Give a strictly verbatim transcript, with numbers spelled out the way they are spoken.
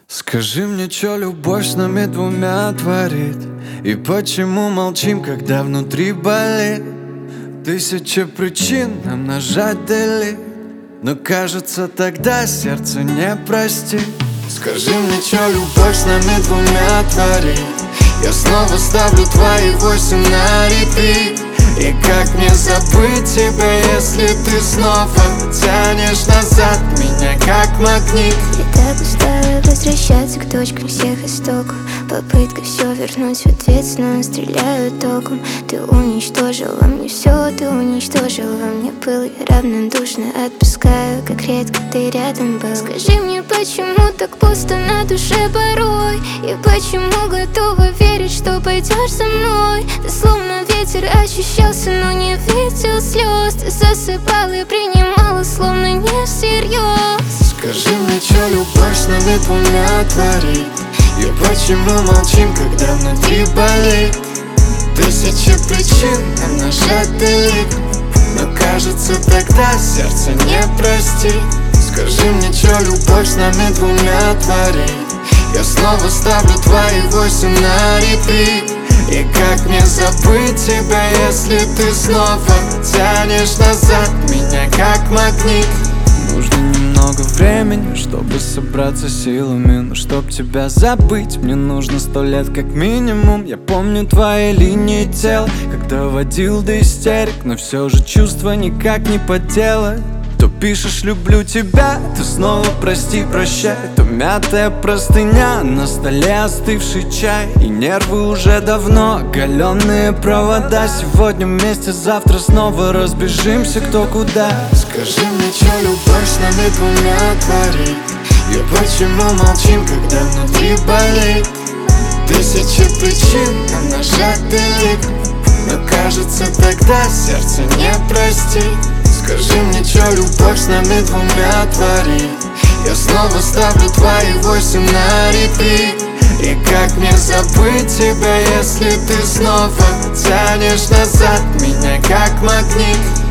Скажи мне, чё любовь с нами двумя творит? И почему молчим, когда внутри болит? Тысяча причин нам нажать delete, но кажется, тогда сердце не простит. Скажи мне, чё любовь с нами двумя творит? Я снова ставлю твои восемь на репит. И как мне забыть тебя, если ты снова тянешь назад меня, как магнит? Река пустая, возвращаться к точкам всех истоков. Попытка все вернуть в ответственность, стреляю током. Ты уничтожила мне все, ты уничтожила мне пыл. Я равнодушно отпускаю, как редко ты рядом был. Скажи мне, почему так пусто на душе порой? И почему готова верить, что пойдешь со мной? Ты словно ветер ощущался, но не видел слез. Ты засыпал и принимала, словно не всерьез. Скажи мне, чё любовь с нами двумя творит? И почему молчим, когда внутри болит? Тысячи причин нам нажать delete, но кажется, тогда сердце не простит. Скажи мне, чё любовь с нами двумя творит? Я снова ставлю твои восемь на репит. И как мне забыть тебя, если ты снова тянешь назад меня, как магнит? Нужно немного времени, чтобы собраться силами. Но чтоб тебя забыть, мне нужно сто лет как минимум. Я помню твои линии тел, когда водил до истерик, но все же чувства никак не поделать. То пишешь «люблю тебя», то снова «прости, прощай». То мятая простыня, на столе остывший чай. И нервы уже давно оголенные провода. Сегодня вместе, завтра снова разбежимся кто куда. Скажи мне, чё любовь с нами двумя творит? И почему молчим, когда внутри болит? Тысячи причин нам нажать delete, но кажется, тогда сердце не простит. Скажи мне, чё любовь с нами двумя творит? Я снова ставлю твои восемь на репит. И как мне забыть тебя, если ты снова тянешь назад меня, как магнит?